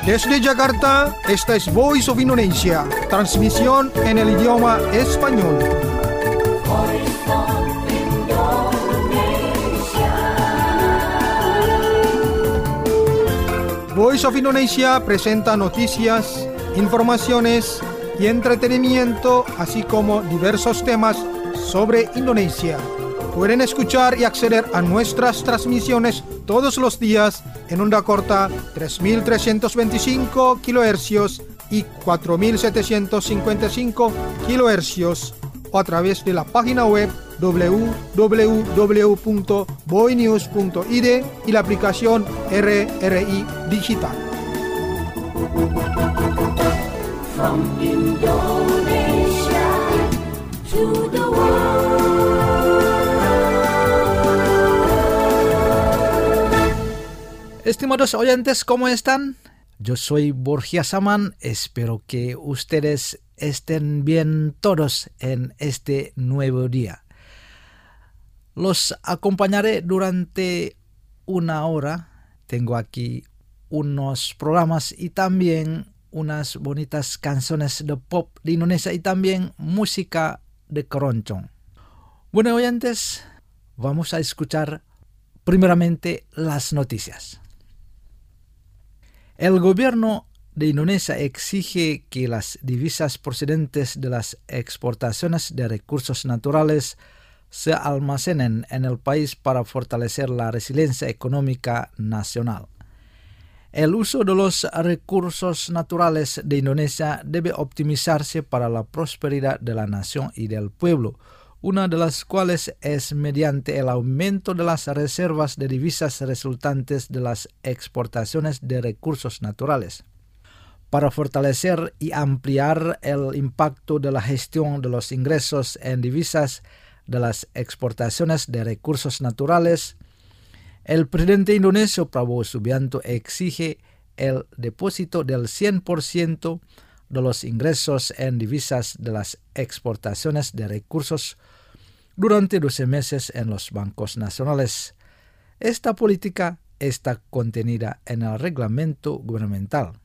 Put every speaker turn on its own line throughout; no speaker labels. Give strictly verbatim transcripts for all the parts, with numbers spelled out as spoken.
Desde Jakarta, esta es Voice of Indonesia, transmisión en el idioma español.
Voice of Indonesia.
Voice of Indonesia presenta noticias, informaciones y entretenimiento, así como diversos temas sobre Indonesia. Pueden escuchar y acceder a nuestras transmisiones todos los días en onda corta tres mil trescientos veinticinco kilohercios y cuatro mil setecientos cincuenta y cinco kilohercios o a través de la página web doble u doble u doble u punto boinews punto i d y la aplicación R R I Digital.
From Indonesia to the world.
Estimados oyentes, ¿cómo están? Yo soy Borja Saman, espero que ustedes estén bien todos en este nuevo día. Los acompañaré durante una hora. Tengo aquí unos programas y también unas bonitas canciones de pop de Indonesia y también música de keroncong. Bueno, oyentes, vamos a escuchar primeramente las noticias. El gobierno de Indonesia exige que las divisas procedentes de las exportaciones de recursos naturales se almacenen en el país para fortalecer la resiliencia económica nacional. El uso de los recursos naturales de Indonesia debe optimizarse para la prosperidad de la nación y del pueblo, una de las cuales es mediante el aumento de las reservas de divisas resultantes de las exportaciones de recursos naturales. Para fortalecer y ampliar el impacto de la gestión de los ingresos en divisas de las exportaciones de recursos naturales, el presidente indonesio Prabowo Subianto exige el depósito del cien por ciento de los ingresos en divisas de las exportaciones de recursos durante doce meses en los bancos nacionales. Esta política está contenida en el reglamento gubernamental,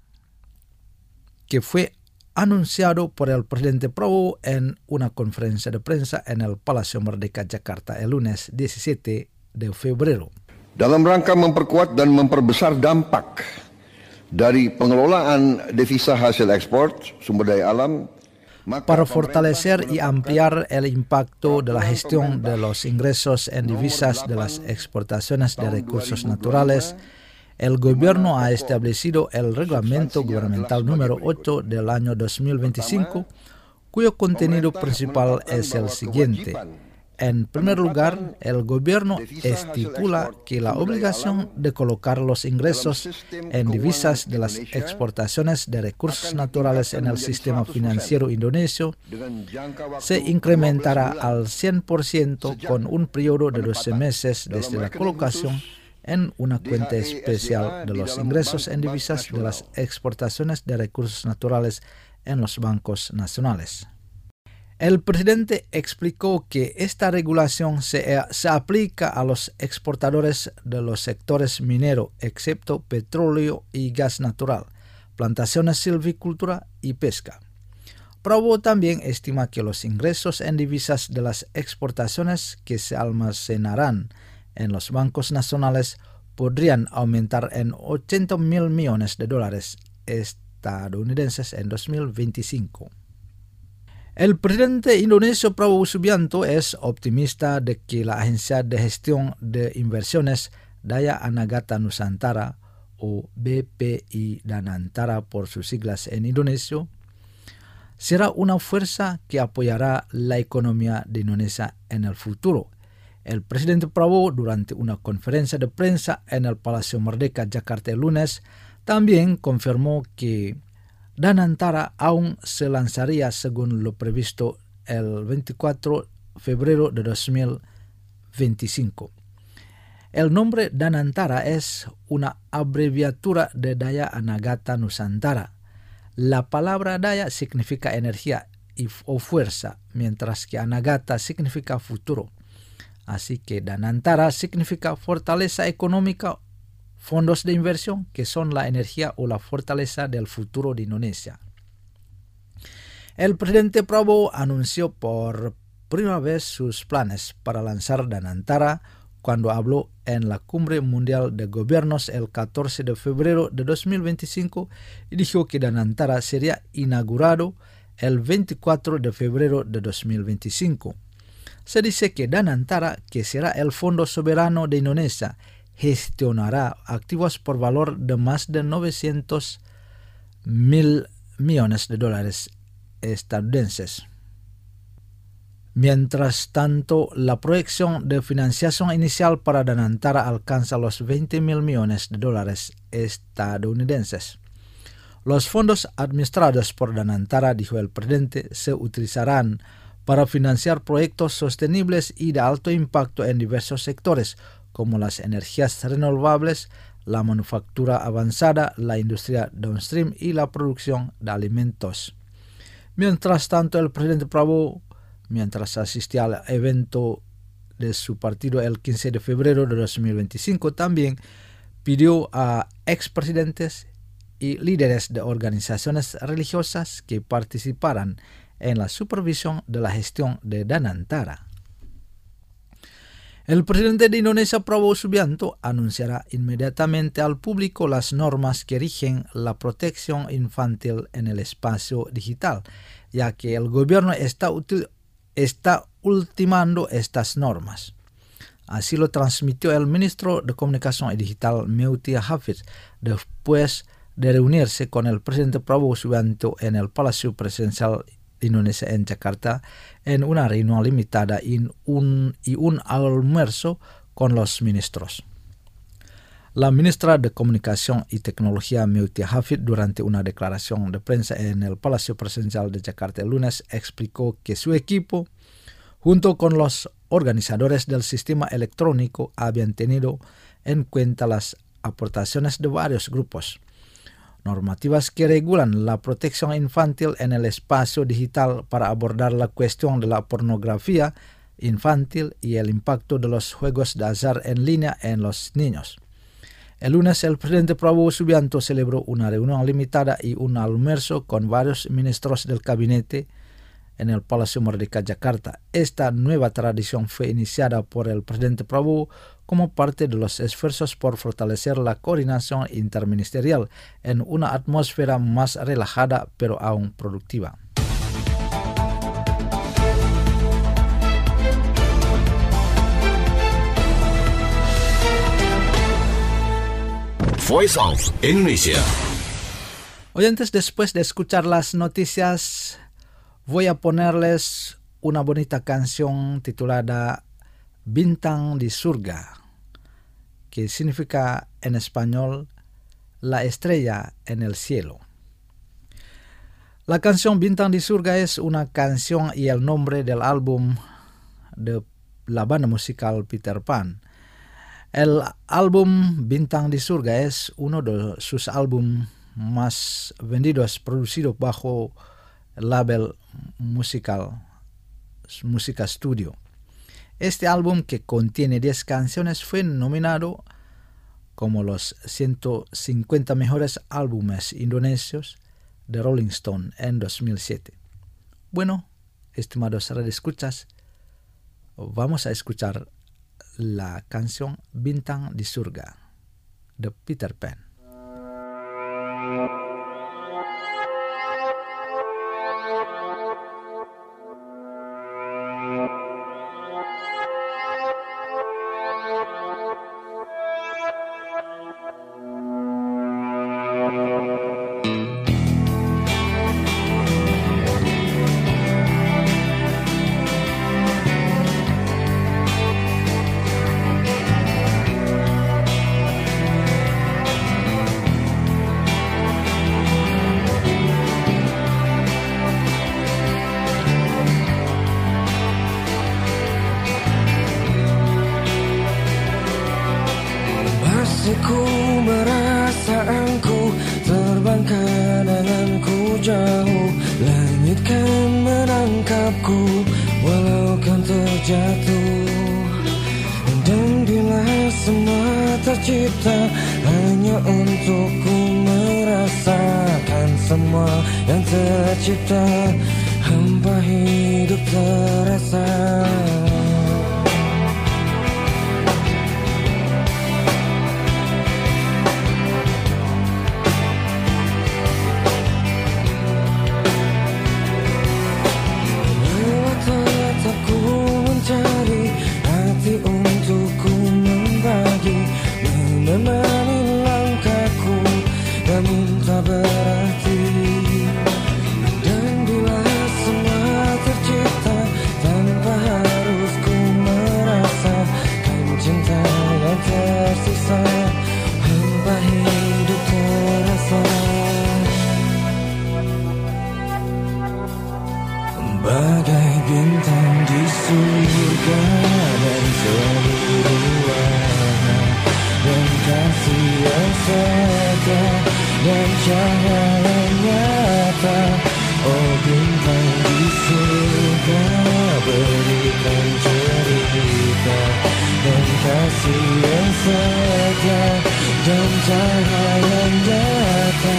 que fue anunciado por el presidente Prabowo en una conferencia de prensa en el Palacio Merdeka, Jakarta, el lunes diecisiete de febrero.
Dalam rangka memperkuat dan memperbesar dampak dari pengelolaan devisa hasil ekspor sumber daya alam,
para fortalecer y ampliar el impacto de la gestión de los ingresos en divisas de las exportaciones de recursos naturales, el gobierno ha establecido el reglamento gubernamental número ocho del año dos mil veinticinco, cuyo contenido principal es el siguiente. En primer lugar, el gobierno estipula que la obligación de colocar los ingresos en divisas de las exportaciones de recursos naturales en el sistema financiero indonesio se incrementará al cien por ciento con un periodo de doce meses desde la colocación en una cuenta especial de los ingresos en divisas de las exportaciones de recursos naturales en los bancos nacionales. El presidente explicó que esta regulación se, se aplica a los exportadores de los sectores minero, excepto petróleo y gas natural, plantaciones, silvicultura y pesca. Prabowo también estima que los ingresos en divisas de las exportaciones que se almacenarán en los bancos nacionales podrían aumentar en ochenta mil millones de dólares estadounidenses en dos mil veinticinco. El presidente indonesio Prabowo Subianto es optimista de que la Agencia de Gestión de Inversiones Daya Anagata Nusantara, o B P I Danantara por sus siglas en indonesio, será una fuerza que apoyará la economía de Indonesia en el futuro. El presidente Prabowo, durante una conferencia de prensa en el Palacio Merdeka, Jakarta, el lunes, también confirmó que Danantara aún se lanzaría según lo previsto el veinticuatro de febrero de dos mil veinticinco. El nombre Danantara es una abreviatura de Daya Anagata Nusantara. La palabra Daya significa energía y, o fuerza, mientras que Anagata significa futuro. Así que Danantara significa fortaleza económica, fondos de inversión que son la energía o la fortaleza del futuro de Indonesia. El presidente Prabowo anunció por primera vez sus planes para lanzar Danantara cuando habló en la Cumbre Mundial de Gobiernos el catorce de febrero de dos mil veinticinco y dijo que Danantara sería inaugurado el veinticuatro de febrero de dos mil veinticinco. Se dice que Danantara, que será el Fondo Soberano de Indonesia, gestionará activos por valor de más de novecientos mil millones de dólares estadounidenses. Mientras tanto, la proyección de financiación inicial para Danantara alcanza los veinte mil millones de dólares estadounidenses. Los fondos administrados por Danantara, dijo el presidente, se utilizarán para financiar proyectos sostenibles y de alto impacto en diversos sectores, como las energías renovables, la manufactura avanzada, la industria downstream y la producción de alimentos. Mientras tanto, el presidente Prabowo, mientras asistía al evento de su partido el quince de febrero de dos mil veinticinco, también pidió a expresidentes y líderes de organizaciones religiosas que participaran en la supervisión de la gestión de Danantara. El presidente de Indonesia, Prabowo Subianto, anunciará inmediatamente al público las normas que rigen la protección infantil en el espacio digital, ya que el gobierno está, util- está ultimando estas normas. Así lo transmitió el ministro de Comunicación y Digital, Meuti Hafid, después de reunirse con el presidente Prabowo Subianto en el Palacio Presidencial de Indonesia en Jakarta en una reunión limitada y un, y un almuerzo con los ministros. La ministra de Comunicación y Tecnología, Meuti Hafid, durante una declaración de prensa en el Palacio Presidencial de Jakarta el lunes, explicó que su equipo, junto con los organizadores del sistema electrónico, habían tenido en cuenta las aportaciones de varios grupos. Normativas que regulan la protección infantil en el espacio digital para abordar la cuestión de la pornografía infantil y el impacto de los juegos de azar en línea en los niños. El lunes, el presidente Prabowo Subianto celebró una reunión limitada y un almuerzo con varios ministros del gabinete en el Palacio Merdeka, Jakarta. Esta nueva tradición fue iniciada por el presidente Prabowo como parte de los esfuerzos por fortalecer la coordinación interministerial en una atmósfera más relajada pero aún productiva.
Voice of Indonesia.
Oyentes, después de escuchar las noticias, voy a ponerles una bonita canción titulada Bintang di Surga, que significa en español la estrella en el cielo. La canción Bintang di Surga es una canción y el nombre del álbum de la banda musical Peter Pan. El álbum Bintang di Surga es uno de sus álbumes más vendidos, producido bajo el label musical Música Studio. Este álbum, que contiene diez canciones, fue nominado como los ciento cincuenta mejores álbumes indonesios de Rolling Stone en dos mil siete. Bueno, estimados radioescuchas, vamos a escuchar la canción Bintang di Surga de Peter Pan.
Ku merasa engkau terbang kenanganku jauh, langit kan menangkapku walau kan terjatuh. Dan bila semua tercipta untukku merasakan semua yang tercipta, hampa hidup terasa. Mencari hati untukku membagi, menemani langkahku, namun tak berarti. Dan bila semua tercipta tanpa harus ku merasakan cinta yang tersisa, hampa hidup terasa. Bagai bintang di surga dan seluruh warna, dan kasih yang setia dan cahaya yang nyata. Oh bintang di surga, berikan cerita dan kasih yang setia dan cahaya yang nyata.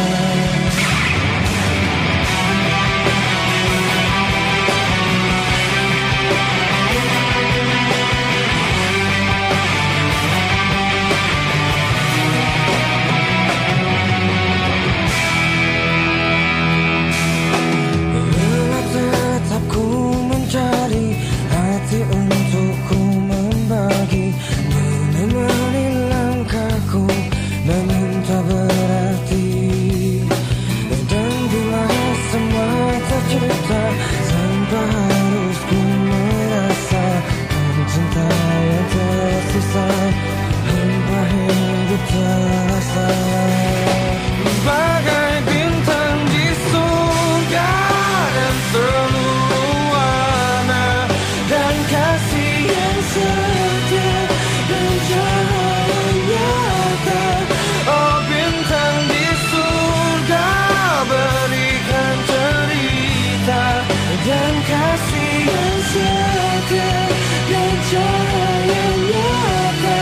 Untukku membagi, menemani langkahku, namun tak berarti. Dan bila semua tercipta tanpa harus ku merasakan cinta yang tersisa, hampa hidup terasa. Bagai bintang di surga dan seluruh warna, dan kasih yang setia dan cahaya nyata. Oh bintang di surga, berikan cerita dan kasih yang setia dan cahaya nyata.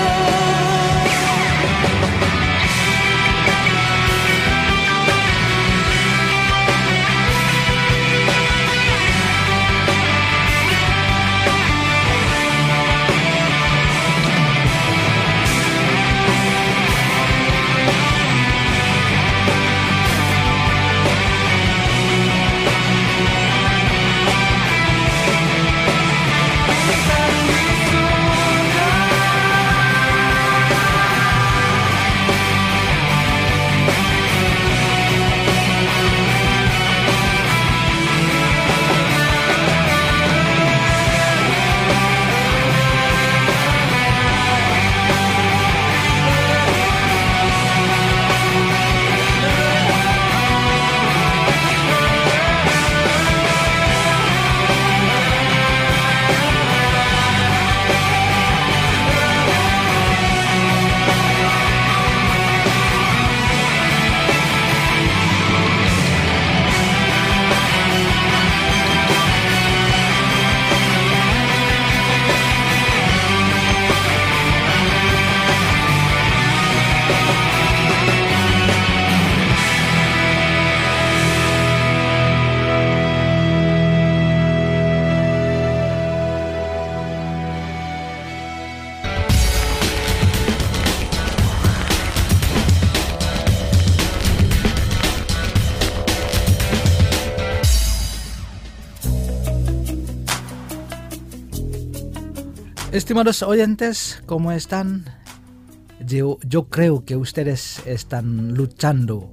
Estimados oyentes, ¿cómo están? Yo, yo creo que ustedes están luchando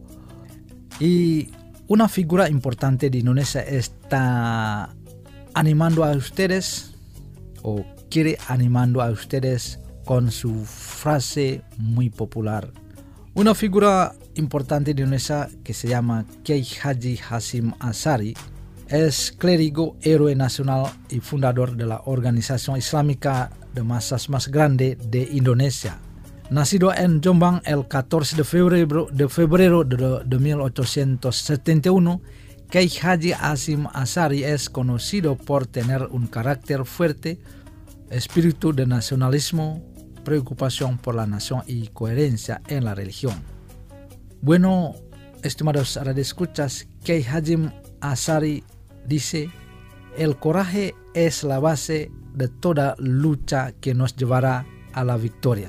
y una figura importante de Indonesia está animando a ustedes o quiere animando a ustedes con su frase muy popular. Una figura importante de Indonesia que se llama Kiai Haji Hashim Ashari es clérigo, héroe nacional y fundador de la organización islámica de masas más grande de Indonesia. Nacido en Jombang el catorce de febrero de, febrero de, de mil ochocientos setenta y uno, Kiai Haji Hashim Ashari es conocido por tener un carácter fuerte, espíritu de nacionalismo, preocupación por la nación y coherencia en la religión. Bueno, estimados radioescuchas, Kiai Hashim Ash'ari dice: el coraje es la base de toda lucha que nos llevará a la victoria.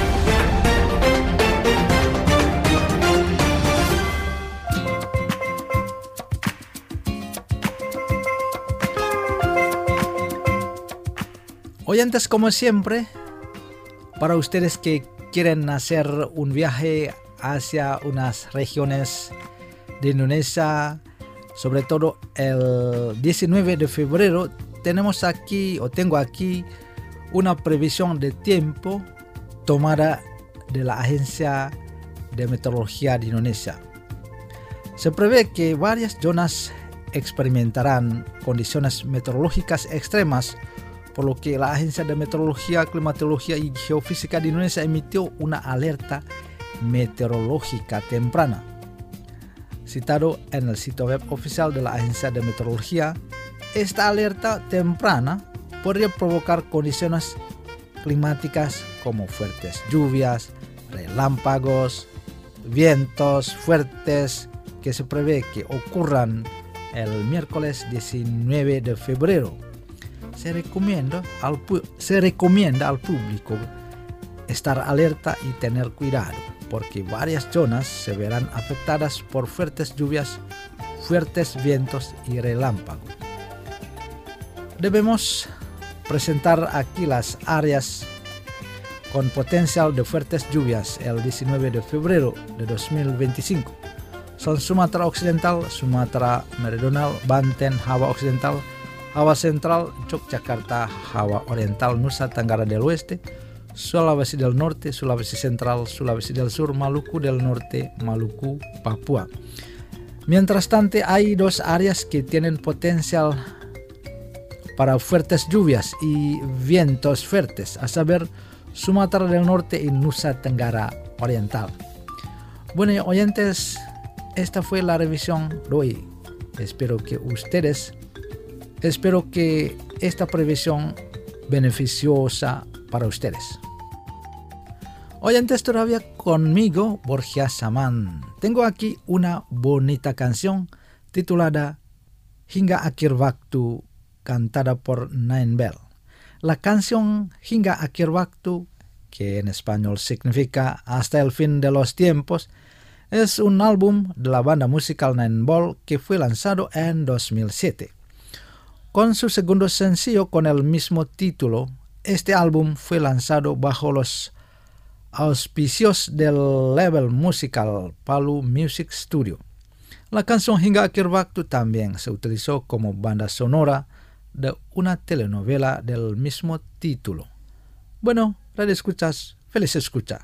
Oyentes, como siempre, para ustedes que quieren hacer un viaje hacia unas regiones de Indonesia, sobre todo el diecinueve de febrero, tenemos aquí o tengo aquí una previsión de tiempo tomada de la Agencia de Meteorología de Indonesia. Se prevé que varias zonas experimentarán condiciones meteorológicas extremas, por lo que la Agencia de Meteorología, Climatología y Geofísica de Indonesia emitió una alerta meteorológica temprana. Citado en el sitio web oficial de la Agencia de Meteorología, esta alerta temprana podría provocar condiciones climáticas como fuertes lluvias, relámpagos, vientos fuertes que se prevé que ocurran el miércoles diecinueve de febrero. Se recomienda al, se recomienda al público estar alerta y tener cuidado, porque varias zonas se verán afectadas por fuertes lluvias, fuertes vientos y relámpagos. Debemos presentar aquí las áreas con potencial de fuertes lluvias el diecinueve de febrero de dos mil veinticinco. Son Sumatera Occidental, Sumatera Meridional, Banten, Java Occidental, Java Central, Yogyakarta, Java Oriental, Nusa Tenggara del Oeste, Sulawesi del Norte, Sulawesi Central, Sulawesi del Sur, Maluku del Norte, Maluku, Papua. Mientras tanto, hay dos áreas que tienen potencial para fuertes lluvias y vientos fuertes, a saber, Sumatera del Norte y Nusa Tenggara Oriental. Bueno, oyentes, esta fue la revisión de hoy. Espero que ustedes Espero que esta previsión beneficiosa para ustedes. Oyentes, todavía conmigo, Borja Saman. Tengo aquí una bonita canción titulada Hingga Akhir Waktu, cantada por Nine Bell. La canción Hingga Akhir Waktu, que en español significa Hasta el fin de los tiempos, es un álbum de la banda musical Nine Bell que fue lanzado en dos mil siete. Con su segundo sencillo con el mismo título, este álbum fue lanzado bajo los auspicios del label musical Palu Music Studio. La canción Hingga Akhir Waktu también se utilizó como banda sonora de una telenovela del mismo título. Bueno, radio escuchas, feliz escucha.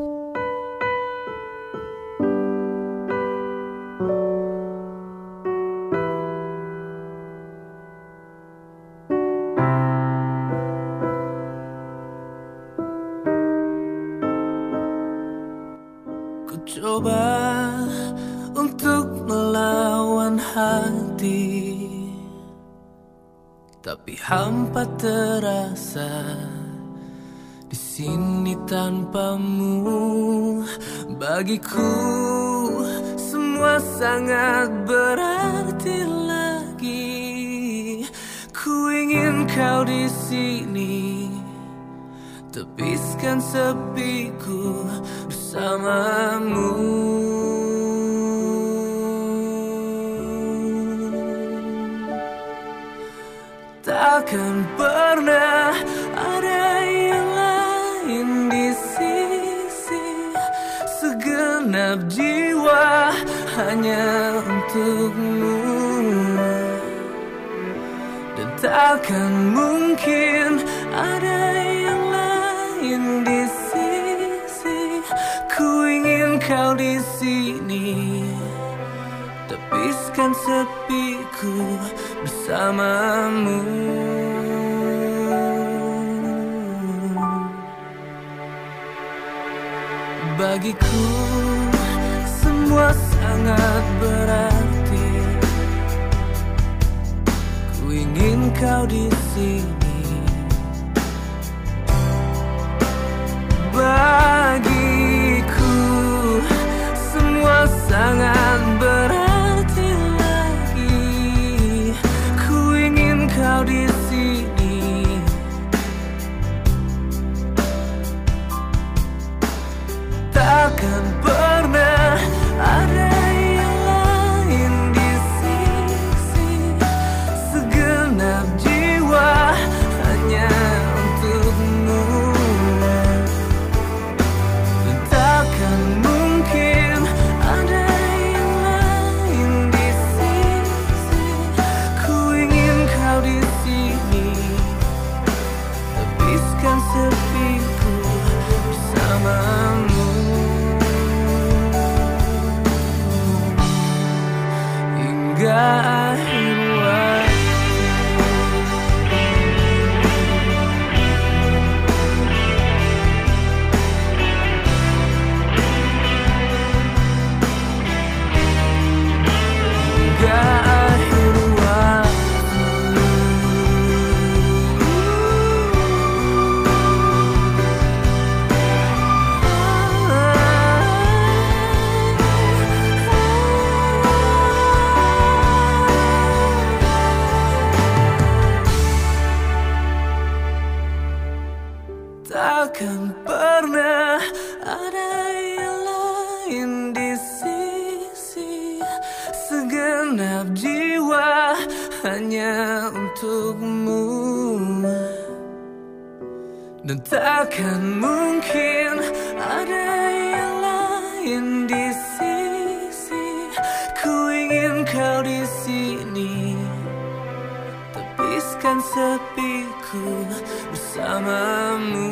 Coba untuk melawan hati, tapi hampa terasa di sini tanpamu. Bagiku semua sangat berarti lagi. Ku ingin kau di sini, tepiskan sepiku bersamamu. Takkan pernah ada yang lain di sisi, segenap jiwa hanya untukmu. Dan takkan mungkin ada yang lain di sisi. Ku ingin kau di sini, tepiskan sepiku bersamamu. Bagiku semua sangat berarti. Ku ingin kau di sini, takkan pernah ada yang lain di sisi. Segenap jiwa hanya untukmu, dan takkan mungkin ada yang lain di sisi. Ku ingin kau di sini, tepiskan sepiku bersamamu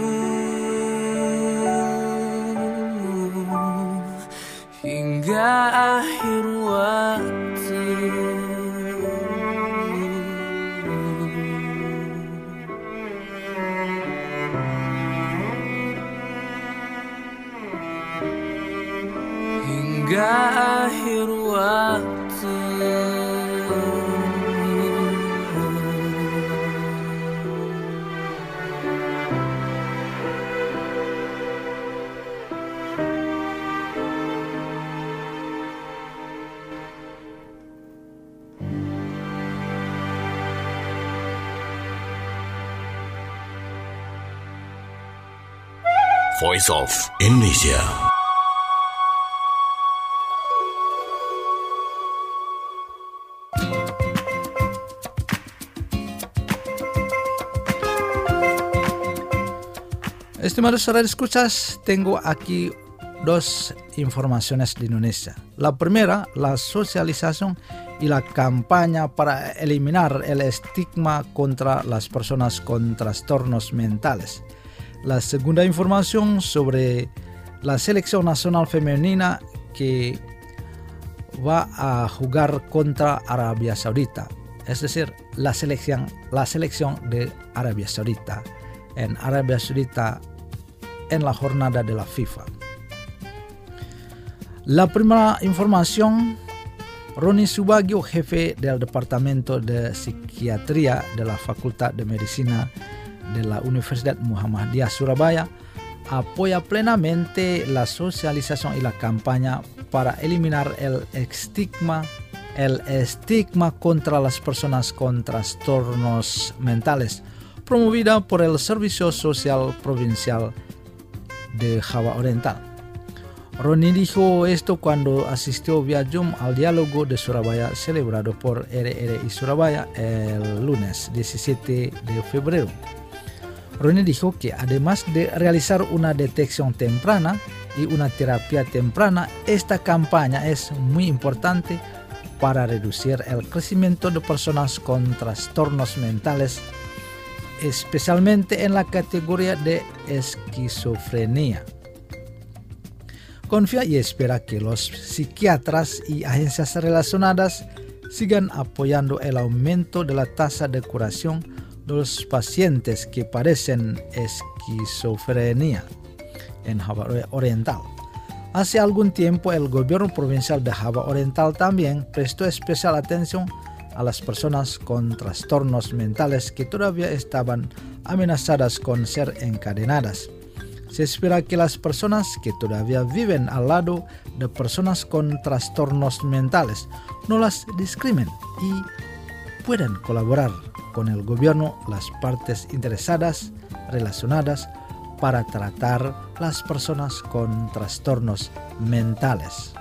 hingga akhir waktu. Hingga akhir waktu.
Voice of Indonesia.
Estimados radio escuchas, tengo aquí dos informaciones de Indonesia. La primera, la socialización y la campaña para eliminar el estigma contra las personas con trastornos mentales. La segunda información sobre la selección nacional femenina que va a jugar contra Arabia Saudita, es decir, la selección, la selección de Arabia Saudita en Arabia Saudita en la jornada de la FIFA. La primera información, Roni Subagio, jefe del Departamento de Psiquiatría de la Facultad de Medicina de la Universidad Muhammadiyah Surabaya, apoya plenamente la socialización y la campaña para eliminar el estigma, el estigma contra las personas con trastornos mentales, promovida por el Servicio Social Provincial de Java Oriental. Roni dijo esto cuando asistió vía Zoom al diálogo de Surabaya celebrado por R R I Surabaya el lunes diecisiete de febrero. Roni dijo que además de realizar una detección temprana y una terapia temprana, esta campaña es muy importante para reducir el crecimiento de personas con trastornos mentales, especialmente en la categoría de esquizofrenia. Confía y espera que los psiquiatras y agencias relacionadas sigan apoyando el aumento de la tasa de curación de los pacientes que padecen esquizofrenia en Java Oriental. Hace algún tiempo el gobierno provincial de Java Oriental también prestó especial atención a las personas con trastornos mentales que todavía estaban amenazadas con ser encadenadas. Se espera que las personas que todavía viven al lado de personas con trastornos mentales no las discriminen y puedan colaborar con el gobierno, las partes interesadas relacionadas para tratar las personas con trastornos mentales.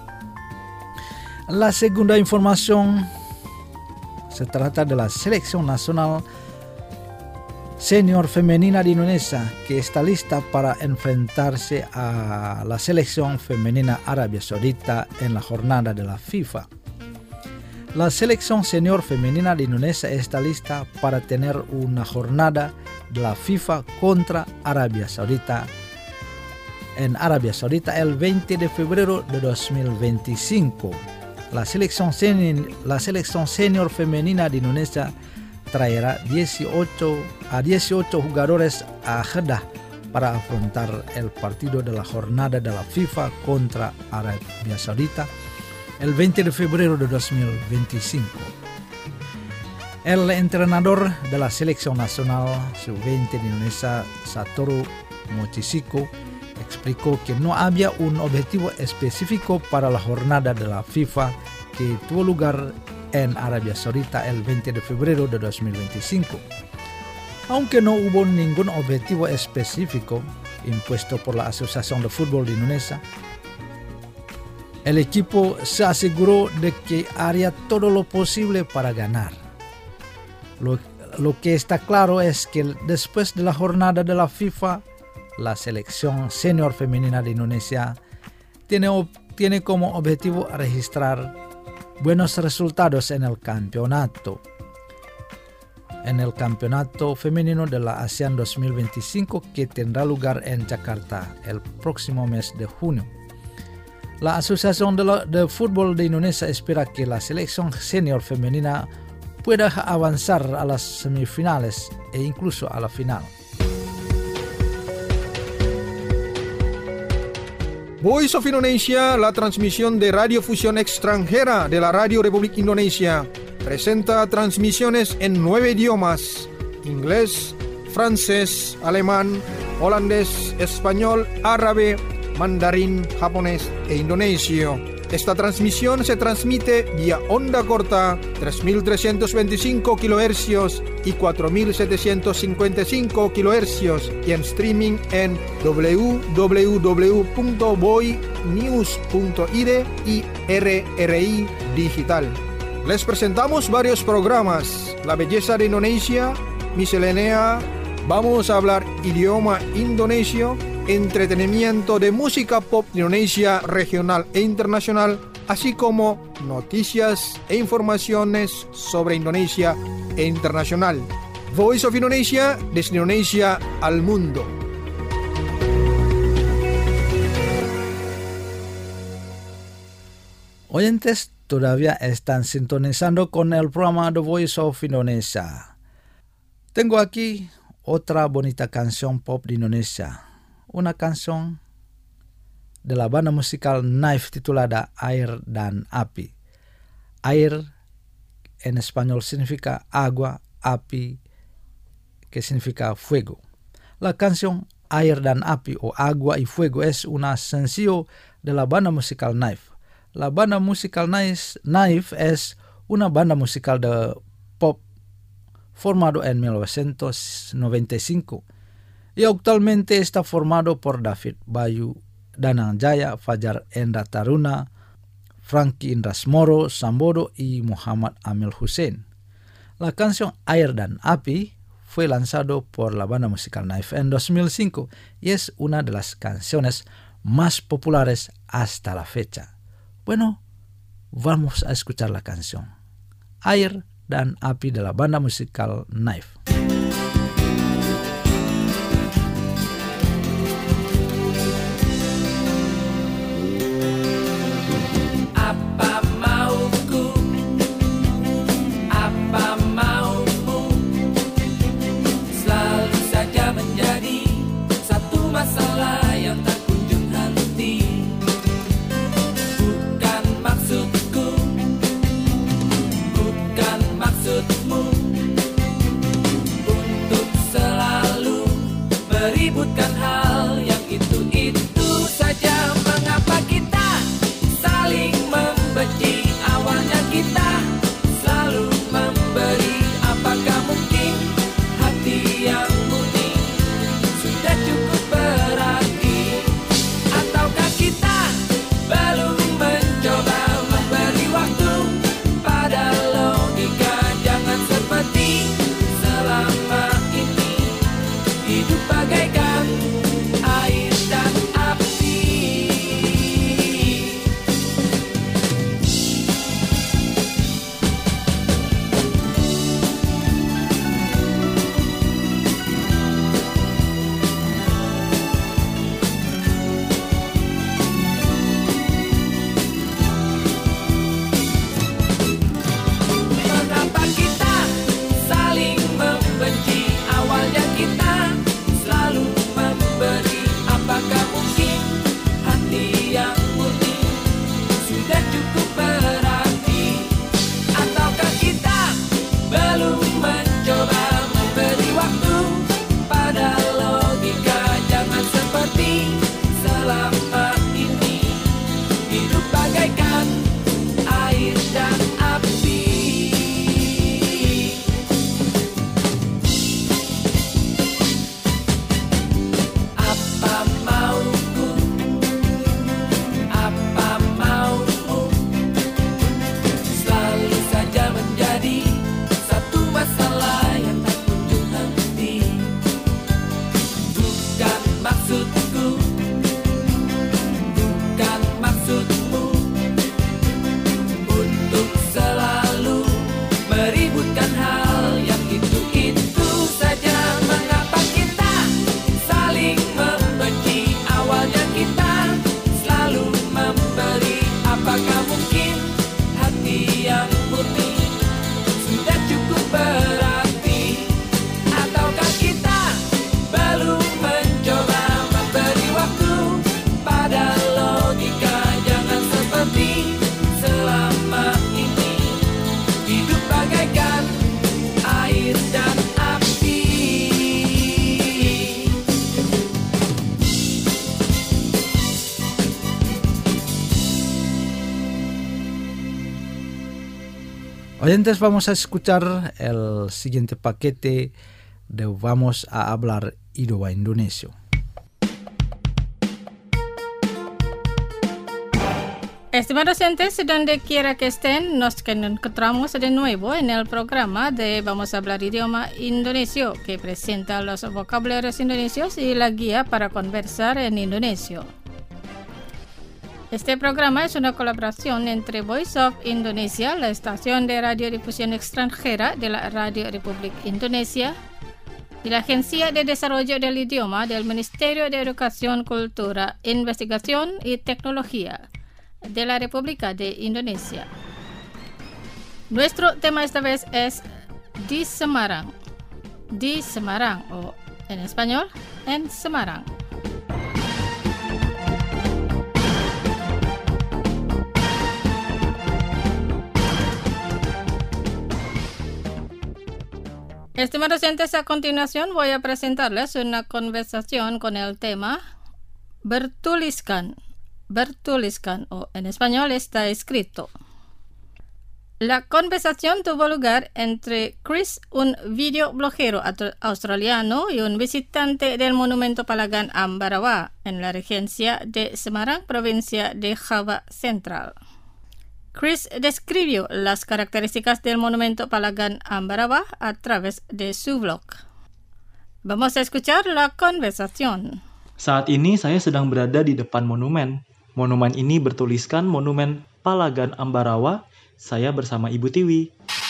La segunda información se trata de la selección nacional senior femenina de Indonesia, que está lista para enfrentarse a la selección femenina Arabia Saudita en la jornada de la FIFA. La selección senior femenina de Indonesia está lista para tener una jornada de la FIFA contra Arabia Saudita en Arabia Saudita el veinte de febrero de dos mil veinticinco. La selección senior, la selección senior femenina de Indonesia traerá dieciocho a dieciocho jugadores a Jeddah para afrontar el partido de la jornada de la FIFA contra Arabia Saudita el veinte de febrero de dos mil veinticinco. El entrenador de la selección nacional sub veinte de Indonesia, Satoru Mochizuki, explicó que no había un objetivo específico para la jornada de la FIFA que tuvo lugar en Arabia Saudita el veinte de febrero de dos mil veinticinco. Aunque no hubo ningún objetivo específico impuesto por la Asociación de Fútbol de Indonesia, el equipo se aseguró de que haría todo lo posible para ganar. Lo, lo que está claro es que después de la jornada de la FIFA, la selección senior femenina de Indonesia tiene, tiene como objetivo registrar buenos resultados en el campeonato. En el campeonato femenino de la ASEAN dos mil veinticinco que tendrá lugar en Jakarta el próximo mes de junio. La Asociación de, la, de Fútbol de Indonesia espera que la selección senior femenina pueda avanzar a las semifinales e incluso a la final.
Voice of Indonesia, la transmisión de radiofusión extranjera de la Radio Republik Indonesia, presenta transmisiones en nueve idiomas: inglés, francés, alemán, holandés, español, árabe, mandarín, japonés e indonesio. Esta transmisión se transmite vía onda corta tres mil trescientos veinticinco kilohercios y cuatro mil setecientos cincuenta y cinco kilohercios y en streaming en w w w punto boy news punto i d y R R I Digital. Les presentamos varios programas: La belleza de Indonesia, Miscelánea, vamos a hablar idioma indonesio, entretenimiento de música pop de Indonesia regional e internacional, así como noticias e informaciones sobre Indonesia e internacional. Voice of Indonesia, desde Indonesia al mundo.
Oyentes todavía están sintonizando con el programa The Voice of Indonesia. Tengo aquí otra bonita canción pop de Indonesia. Una canción de la banda musical Knife titulada Air dan Api. Air en español significa agua, api que significa fuego. La canción Air dan Api o Agua y Fuego es una sencillo de la banda musical Knife. La banda musical Knife es una banda musical de pop formado en mil novecientos noventa y cinco y actualmente está formado por David Bayu Danangjaya, Fajar Endra Taruna, Frankie Indrasmoro Sambodo y Muhammad Amil Hussein. La canción Air dan Api fue lanzado por la banda musical Knife en dos mil cinco y es una de las canciones más populares hasta la fecha. Bueno, vamos a escuchar la canción Air dan Api de la banda musical Knife.
Ributkan hal yang itu-itu saja. Mengapa kita saling membenci? Awalnya kita selalu memberi. Apakah mungkin hati yang murni sudah cukup berarti? Ataukah kita belum mencoba memberi waktu pada logika? Jangan seperti selama ini hidup bagaikan
Oyentes, vamos a escuchar el siguiente paquete de Vamos a hablar idioma Indonesio.
Estimados oyentes, donde quiera que estén, nos encontramos de nuevo en el programa de Vamos a hablar idioma indonesio, que presenta los vocabularios indonesios y la guía para conversar en indonesio. Este programa es una colaboración entre Voice of Indonesia, la estación de radiodifusión extranjera de la Radio Republik Indonesia, y la Agencia de Desarrollo del Idioma del Ministerio de Educación, Cultura, Investigación y Tecnología de la República de Indonesia. Nuestro tema esta vez es Di Semarang. Di Semarang, o en español, en Semarang. Estimados oyentes, a continuación voy a presentarles una conversación con el tema Bertuliskan. Bertuliskan, o en español está escrito. La conversación tuvo lugar entre Chris, un videoblogero australiano, y un visitante del monumento Palagan Ambarawa en la regencia de Semarang, provincia de Java Central. Chris describió las características del monumento Palagan Ambarawa a través de su blog. Vamos a escuchar la conversación.
Saat ini saya sedang berada di depan monumen. Monumen ini bertuliskan Monumen Palagan Ambarawa. Saya bersama Ibu Tiwi.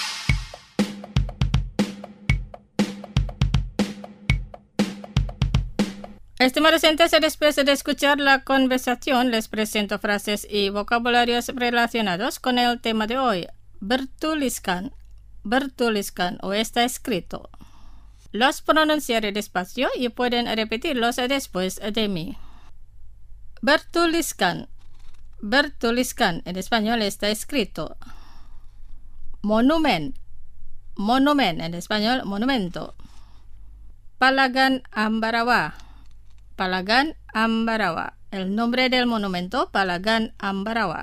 Estimados oyentes, después de escuchar la conversación, les presento frases y vocabularios relacionados con el tema de hoy. Bertuliskan, bertuliskan, o está escrito. Los pronunciaré despacio y pueden repetirlos después de mí. Bertuliskan, bertuliskan, en español está escrito. Monumen, monumen, en español monumento. Palagan Ambarawa, Palagan Ambarawa, el nombre del monumento Palagan Ambarawa.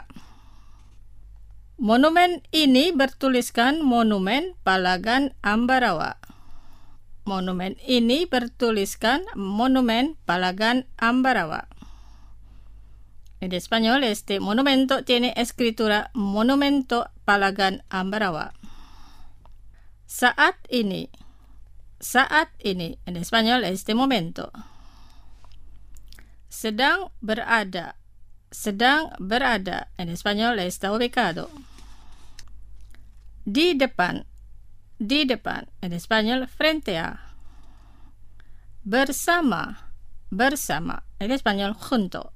Monumen ini bertuliskan Monumen Palagan Ambarawa. Monumen ini bertuliskan Monumen Palagan Ambarawa. En español, este monumento tiene escritura Monumento Palagan Ambarawa. Saat ini, saat ini, en español, este momento. Sedang berada, sedang berada, en español está ubicado. Di depan, di depan, en español frente a. Bersama, bersama, en español junto.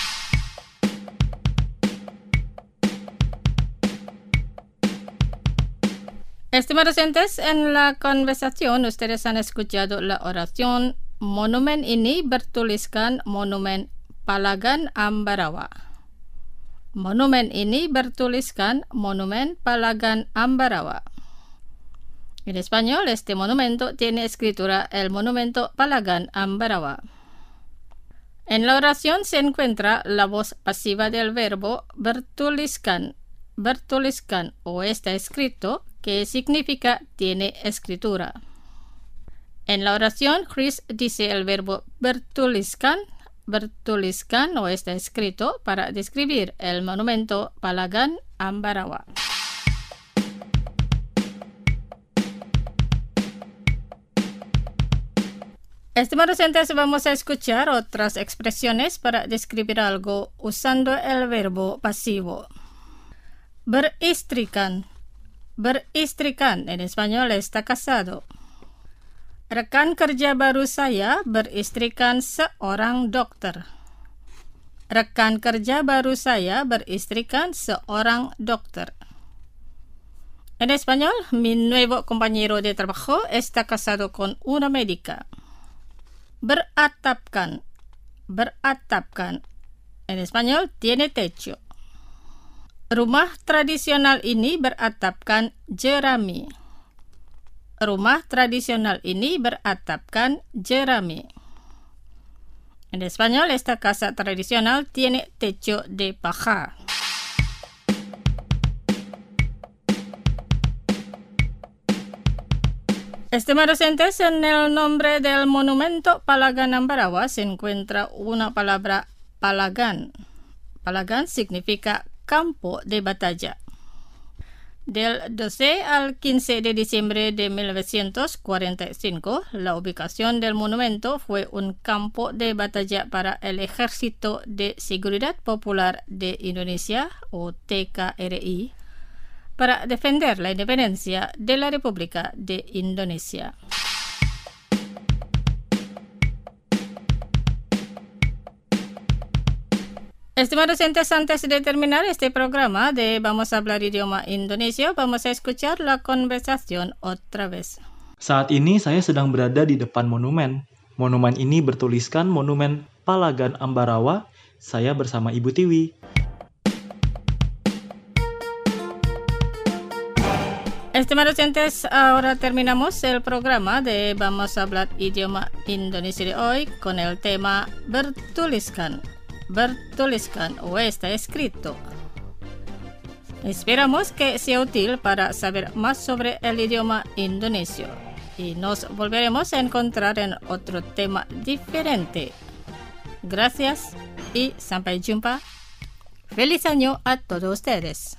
Estimados oyentes, en la conversación ustedes han escuchado la oración Monumen ini bertuliskan Monumen Palagan Ambarawa. Monumen ini bertuliskan Monumen Palagan Ambarawa. En español, este monumento tiene escritura el monumento Palagan Ambarawa. En la oración se encuentra la voz pasiva del verbo bertuliskan, bertuliskan, o está escrito, que significa tiene escritura. En la oración, Chris dice el verbo bertuliskan, bertuliskan, o está escrito, para describir el monumento Palagan Ambarawa. Estimados oyentes, vamos a escuchar otras expresiones para describir algo usando el verbo pasivo. Beristrikan, beristrikan, en español está casado. Rekan kerja baru saya beristrikan seorang dokter. Rekan kerja baru saya beristrikan seorang dokter. En español, mi nuevo compañero de trabajo está casado con una médica. Beratapkan, beratapkan. En español, tiene techo. Rumah tradisional ini beratapkan jerami. Rumah tradisional ini beratapkan jerami. En español, esta casa tradicional tiene techo de paja. Estimados oyentes, en el nombre del monumento Palagan Ambarawa se encuentra una palabra Palagan. Palagan significa campo de batalla. Del doce al quince de diciembre de mil novecientos cuarenta y cinco, la ubicación del monumento fue un campo de batalla para el Ejército de Seguridad Popular de Indonesia, o T K R I, para defender la independencia de la República de Indonesia. Estimados oyentes, antes de terminar este programa de Vamos a hablar idioma Indonesia, vamos a escuchar la conversación otra vez.
Saat ini saya sedang berada di depan monumen. Monumen ini bertuliskan Monumen Palagan Ambarawa. Saya bersama Ibu Tiwi.
Estimados oyentes, ahora terminamos el programa de Vamos a hablar idioma Indonesia de hoy con el tema bertuliskan. Bertuliskan o está escrito. Esperamos que sea útil para saber más sobre el idioma indonesio y nos volveremos a encontrar en otro tema diferente. Gracias y sampai jumpa. Feliz año a todos ustedes.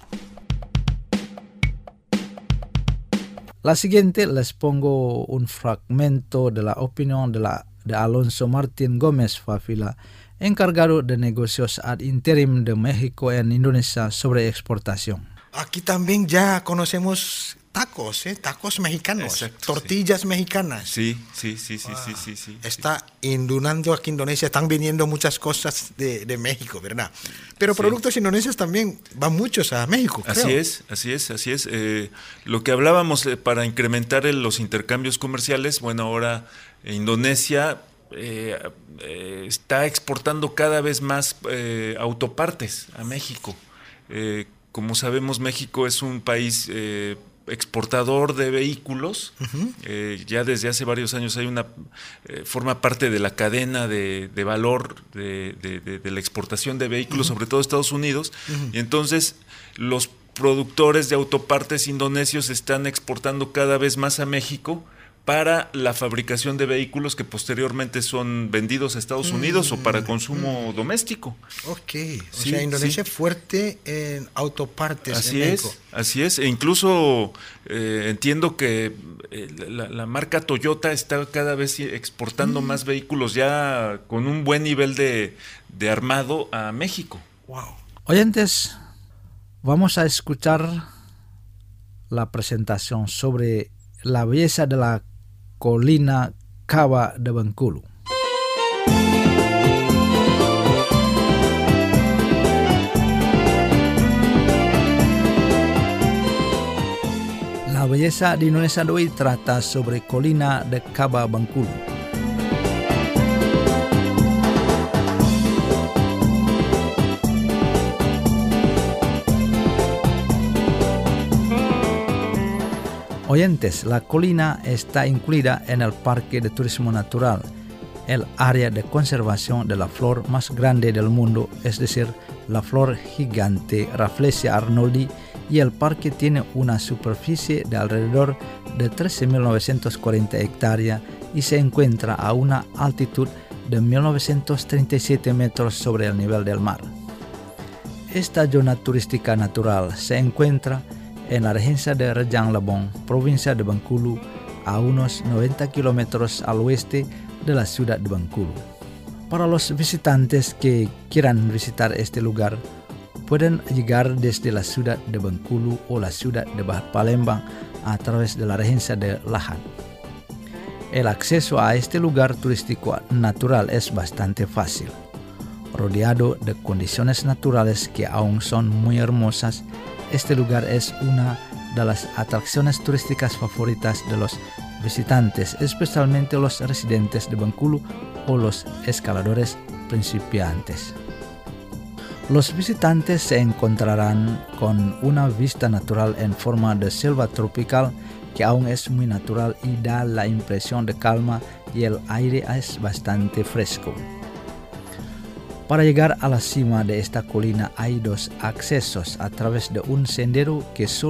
La siguiente les pongo un fragmento de la opinión de, la, de Alonso Martín Gómez Favila, encargado de negocios ad interim de México en Indonesia sobre exportación.
Aquí también ya conocemos tacos, ¿eh? Tacos mexicanos,
Exacto,
tortillas sí. mexicanas.
Sí, sí, sí, sí,
Wow.
sí, sí, sí.
Está inundando aquí Indonesia, están viniendo muchas cosas de, de México, ¿verdad? Pero
Sí.
productos indonesios también van muchos a México, creo.
Así es, así es, así es. Eh, lo que hablábamos eh, para incrementar el- los intercambios comerciales, bueno, ahora eh, Indonesia eh, eh, está exportando cada vez más eh, autopartes a México. Eh, como sabemos, México es un país eh, exportador de vehículos. Eh, ya desde hace varios años hay una eh, forma parte de la cadena de, de valor de, de- de- de la exportación de vehículos, sobre todo Estados Unidos. Y entonces los productores de autopartes indonesios están exportando cada vez más a México para la fabricación de vehículos que posteriormente son vendidos a Estados Unidos o para consumo doméstico.
Ok, o
Sí,
sea, Indonesia
sí.
fuerte en autopartes
Así
en
es,
México.
así es. E incluso eh, entiendo que eh, la, la marca Toyota está cada vez exportando más vehículos ya con un buen nivel de, de armado a México.
Wow.
Oyentes, vamos a escuchar la presentación sobre la belleza de la colina Cava de Bengkulu. La belleza de Indonesia de hoy trata sobre colina de Cava Bengkulu. Oyentes, la colina está incluida en el Parque de Turismo Natural, el área de conservación de la flor más grande del mundo, es decir, la flor gigante Rafflesia arnoldi, y el parque tiene una superficie de alrededor de trece mil novecientos cuarenta hectáreas y se encuentra a una altitud de mil novecientos treinta y siete metros sobre el nivel del mar. Esta zona turística natural se encuentra en la regencia de Rejang Lebong, provincia de Bengkulu, a unos noventa kilómetros al oeste de la ciudad de Bengkulu. Para los visitantes que quieran visitar este lugar, pueden llegar desde la ciudad de Bengkulu o la ciudad de Palembang a través de la regencia de Lahat. El acceso a este lugar turístico natural es bastante fácil. Rodeado de condiciones naturales que aún son muy hermosas, este lugar es una de las atracciones turísticas favoritas de los visitantes, especialmente los residentes de Bengkulu o los escaladores principiantes. Los visitantes se encontrarán con una vista natural en forma de selva tropical que aún es muy natural y da la impresión de calma, y el aire es bastante fresco. Para llegar a la cima de esta colina hay dos accesos a través de un sendero que solo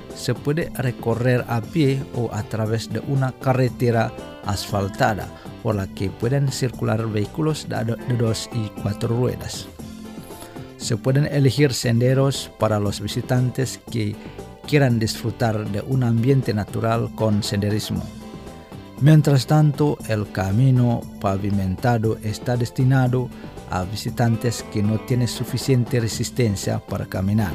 se puede recorrer a pie o a través de una carretera asfaltada por la que pueden circular vehículos de dos y cuatro ruedas. Se pueden elegir senderos para los visitantes que quieran disfrutar de un ambiente natural con senderismo. Mientras tanto, el camino pavimentado está destinado a visitantes que no tienen suficiente resistencia para caminar.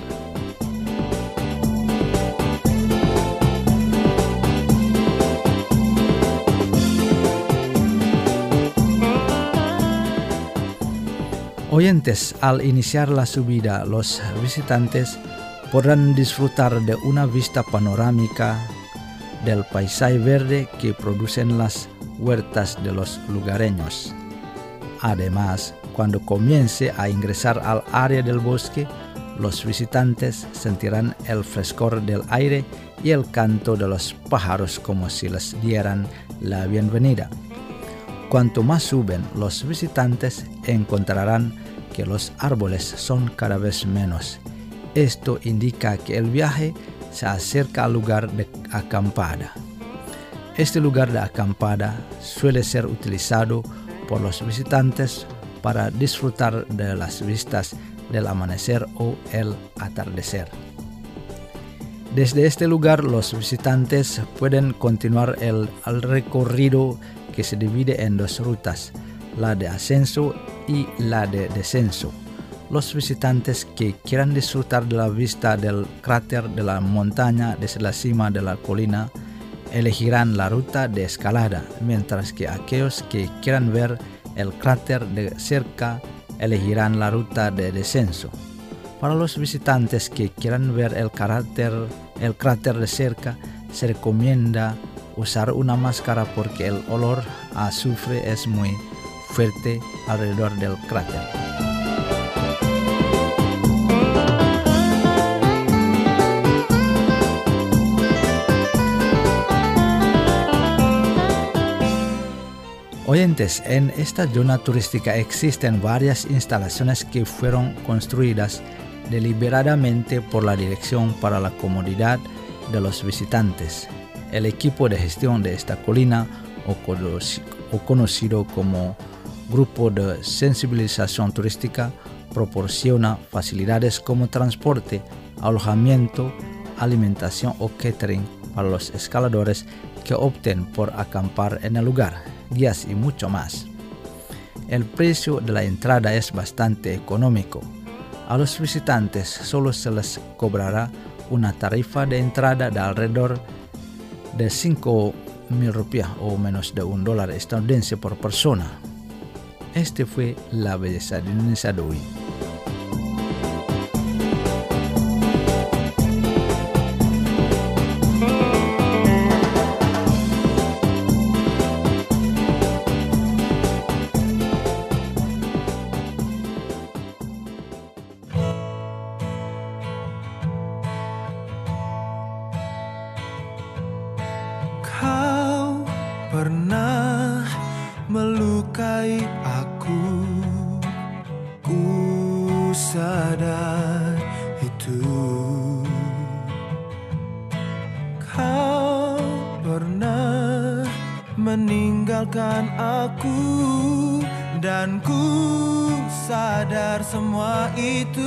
Oyentes, al iniciar la subida, los visitantes podrán disfrutar de una vista panorámica del paisaje verde que producen las huertas de los lugareños. Además, cuando comience a ingresar al área del bosque, los visitantes sentirán el frescor del aire y el canto de los pájaros como si les dieran la bienvenida. Cuanto más suben, los visitantes encontrarán que los árboles son cada vez menos. Esto indica que el viaje se acerca al lugar de acampada. Este lugar de acampada suele ser utilizado por los visitantes para disfrutar de las vistas del amanecer o el atardecer. Desde este lugar los visitantes pueden continuar el, el recorrido que se divide en dos rutas, la de ascenso y la de descenso. Los visitantes que quieran disfrutar de la vista del cráter de la montaña desde la cima de la colina elegirán la ruta de escalada, mientras que aquellos que quieran ver el cráter de cerca elegirán la ruta de descenso. Para los visitantes que quieran ver el cráter, el cráter de cerca, se recomienda usar una máscara porque el olor a azufre es muy fuerte alrededor del cráter. Oyentes, en esta zona turística existen varias instalaciones que fueron construidas deliberadamente por la Dirección para la Comodidad de los Visitantes. El equipo de gestión de esta colina, o, o conocido como Grupo de Sensibilización Turística, proporciona facilidades como transporte, alojamiento, alimentación o catering para los escaladores que opten por acampar en el lugar, guías y mucho más. El precio de la entrada es bastante económico. A los visitantes solo se les cobrará una tarifa de entrada de alrededor de cinco mil rupias o menos de un dólar estadounidense por persona. Este fue La Belleza de Indonesia de hoy.
Kau pernah melukai aku, ku sadar itu. Kau pernah meninggalkan aku, dan ku sadar semua itu.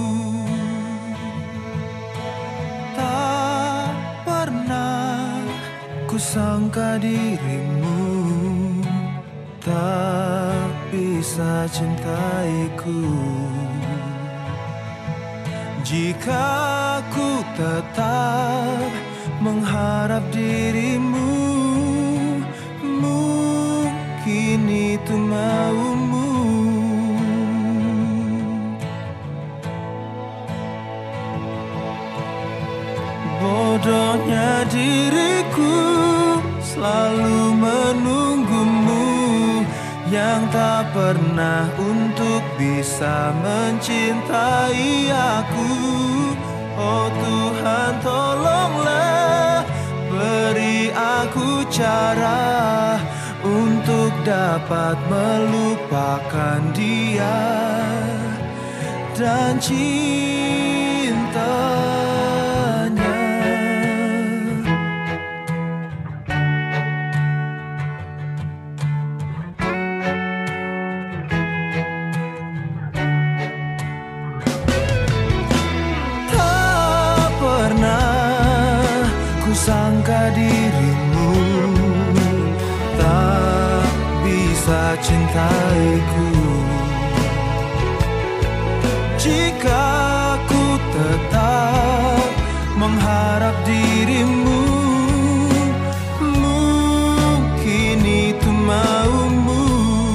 Tak pernah ku sangka dirimu tak bisa cintaiku. Jika ku tetap mengharap dirimu, mungkin itu maumu. Bodohnya diriku selalu menunggumu, yang tak pernah untuk bisa mencintai aku. Oh Tuhan, tolonglah beri aku cara untuk dapat melupakan dia dan cintanya. dirimu tak bisa cintaiku. Jika ku tetap mengharap dirimu, mungkin itu maumu.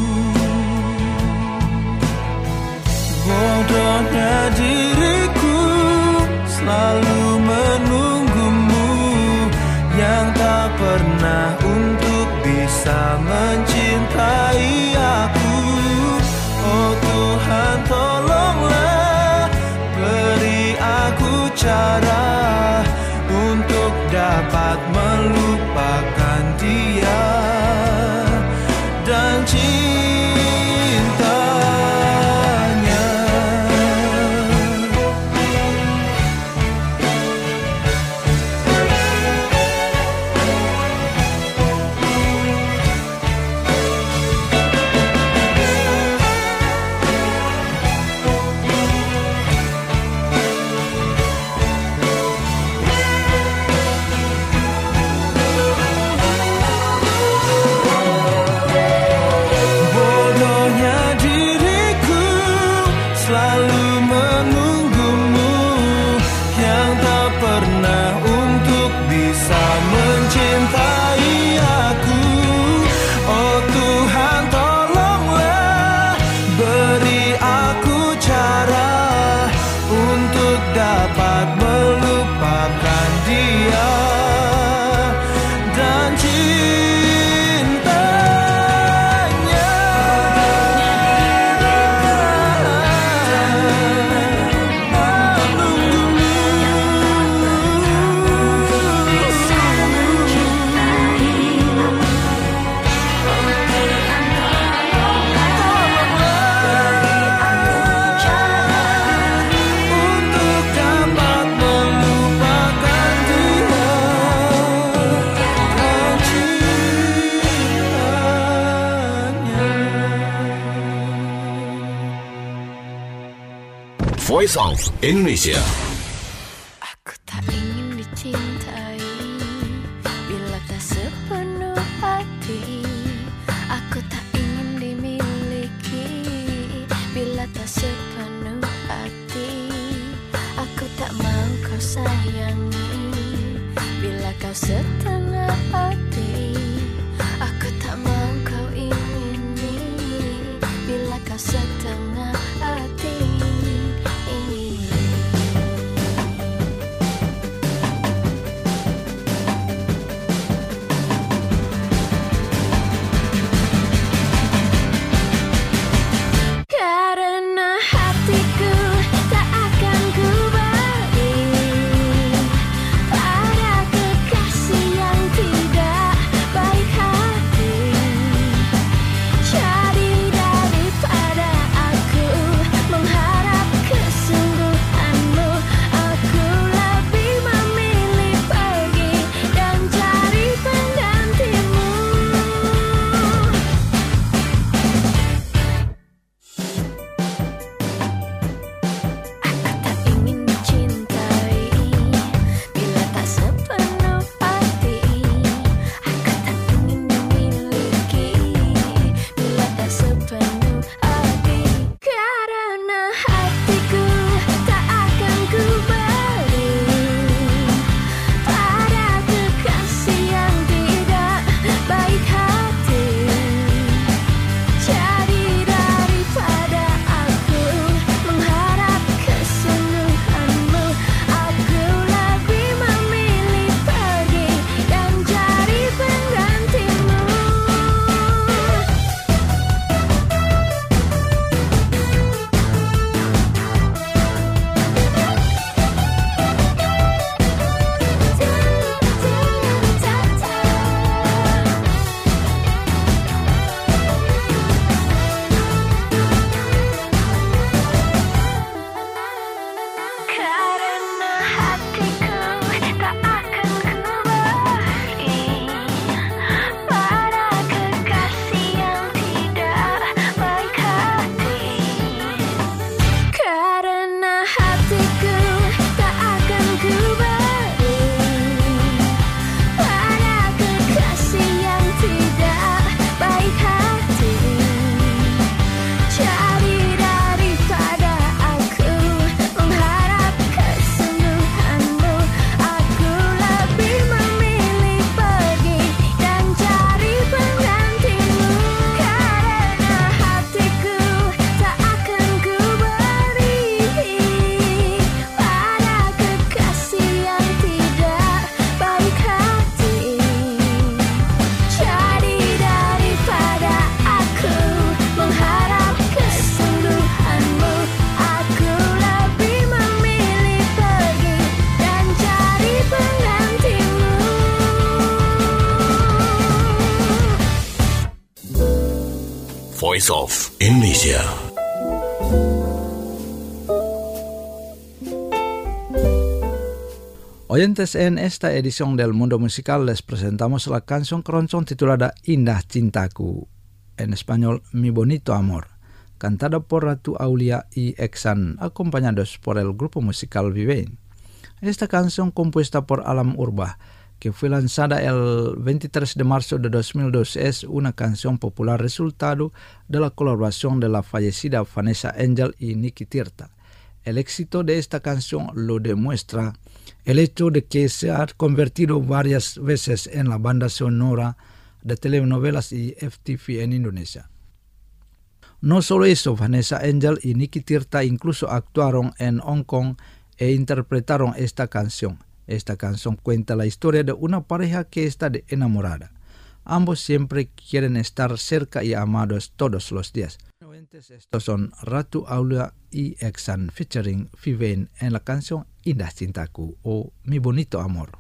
Bodohnya diriku selalu menunggumu yang tak pernah untuk bisa mencintai aku. Oh Tuhan, tolonglah beri aku cara untuk dapat melupakan dia dan cintanya.
Voice of Indonesia.
Aku tak ingin dicintai bila tak sepenuh hati. Aku tak ingin dimiliki bila tak sepenuh hati. Aku tak mau kau sayangi bila kau setengah hati. Aku tak mau kau ingini bila kau setengah hati. Karena hatiku tak akan ku balik pada kekasih yang tidak baik hati. Jadi daripada aku
Voice of Indonesia.
Oyentes, en esta edición del Mundo Musical les presentamos la canción keroncong titulada Indah Cintaku, en español Mi Bonito Amor, cantada por Ratu Aulia y Eksan, acompañados por el grupo musical Vivein. Esta canción compuesta por Alam Urbah, que fue lanzada el veintitrés de marzo de dos mil dos, es una canción popular resultado de la colaboración de la fallecida Vanessa Angel y Nicky Tirta. El éxito de esta canción lo demuestra el hecho de que se ha convertido varias veces en la banda sonora de telenovelas y F T V en Indonesia. No solo eso, Vanessa Angel y Nicky Tirta incluso actuaron en Hong Kong e interpretaron esta canción. Esta canción cuenta la historia de una pareja que está enamorada. Ambos siempre quieren estar cerca y amados todos los días. Estos son Ratu Aulia y Eksan featuring Vivein en la canción Indah Cintaku o Mi Bonito Amor.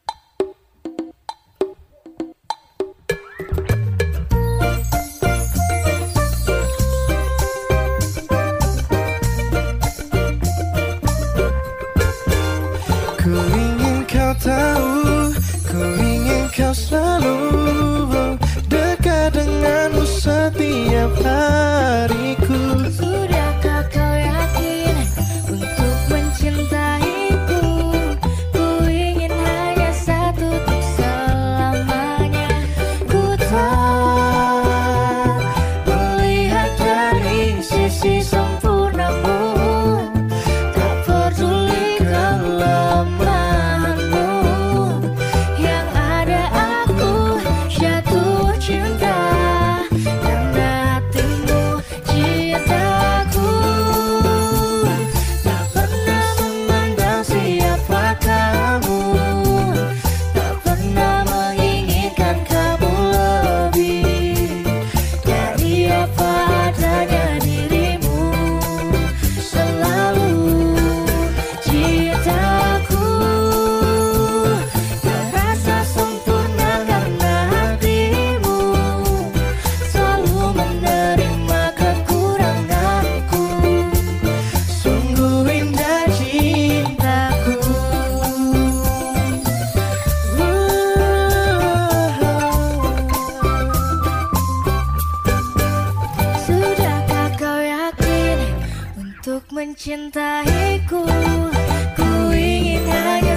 Ku ingin kau tahu, ku ingin kau selalu dekat denganmu setiap hariku.
Sudahkah kau yakin untuk mencintaiku? Ku ingin hanya satu untuk selamanya. Ku tak melihat dari sisi sempurnamu, tak peduli kelemahanmu. Yang ada aku jatuh cinta karena hatimu cintaku. Tak pernah memandang siapa kamu, tak pernah menginginkan kamu lebih dari apa adanya dirimu. Selalu cintaku terasa sempurna karena hatimu selalu menerima kekuranganku. Sungguh indah cintaku. Sudahkah kau yakin untuk mencintaiku? Ku ingin hanya